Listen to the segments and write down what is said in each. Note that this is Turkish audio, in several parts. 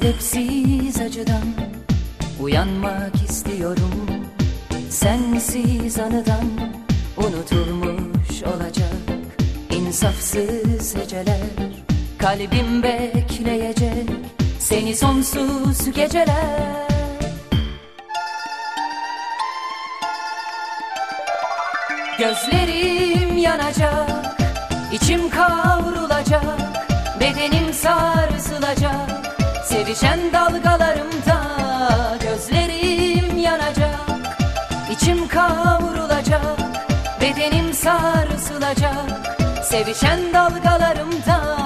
Sebepsiz acıdan uyanmak istiyorum. Sensiz anıdan unutulmuş olacak insafsız heceler. Kalbim bekleyecek seni sonsuz geceler. Gözlerim yanacak, içim kavrulacak, bedenim sarsılacak sevişen dalgalarımda. Gözlerim yanacak, içim kavrulacak, bedenim sarsılacak sevişen dalgalarımda.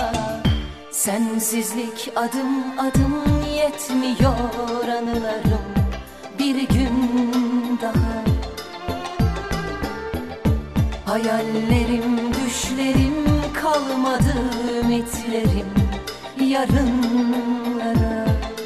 Sensizlik adım adım yetmiyor anılarım bir gün daha. Hayallerim, düşlerim kalmadı, ümitlerim yarınlara.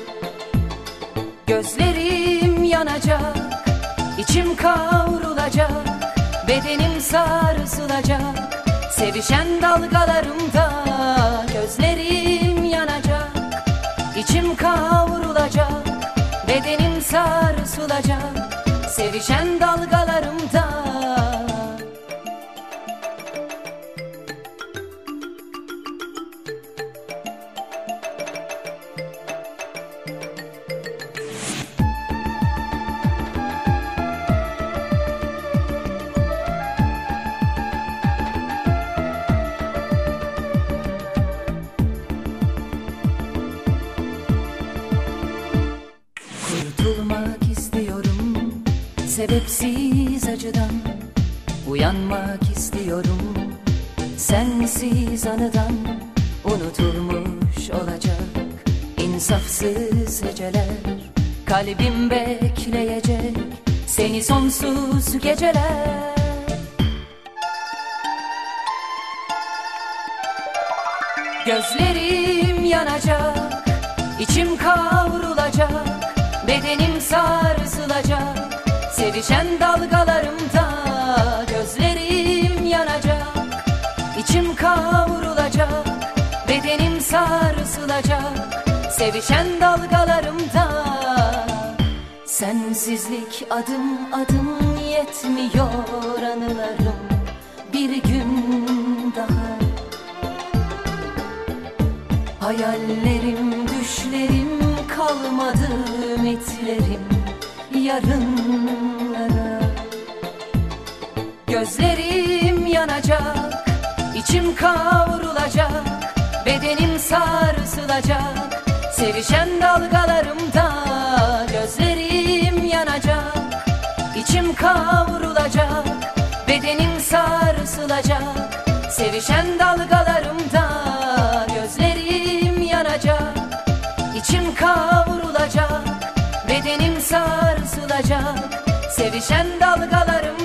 Gözlerim yanacak, içim kavrulacak, bedenim sarsılacak sevişen dalgalarımda. Gözlerim yanacak, içim kavrulacak, bedenim sarsılacak sevişen dalgalarımda. Kurtulmak istiyorum sebepsiz acıdan, uyanmak istiyorum. Sensiz anıdan unutulmuş olacak insafsız heceler. Kalbim bekleyecek seni sonsuz geceler. Gözlerim yanacak, içim kavrulacak, bedenim sarsılacak sevişen dalgalarımda. Gözlerim yanacak, içim kavrulacak, bedenim sarsılacak sevişen dalgalarımda. Sensizlik adım adım yetmiyor anılarım bir gün daha. Hayallerim, düşlerim kalmadı, ümitlerim yarınlara. Gözlerim yanacak, içim kavrulacak, bedenim sarsılacak sevişen dalgalarımda. Gözlerim yanacak, içim kavrulacak, bedenim sarsılacak sevişen dalgalarımda. Gözlerim yanacak, içim kavrulacak, bedenim sarsılacak sevişen dalgalarımda.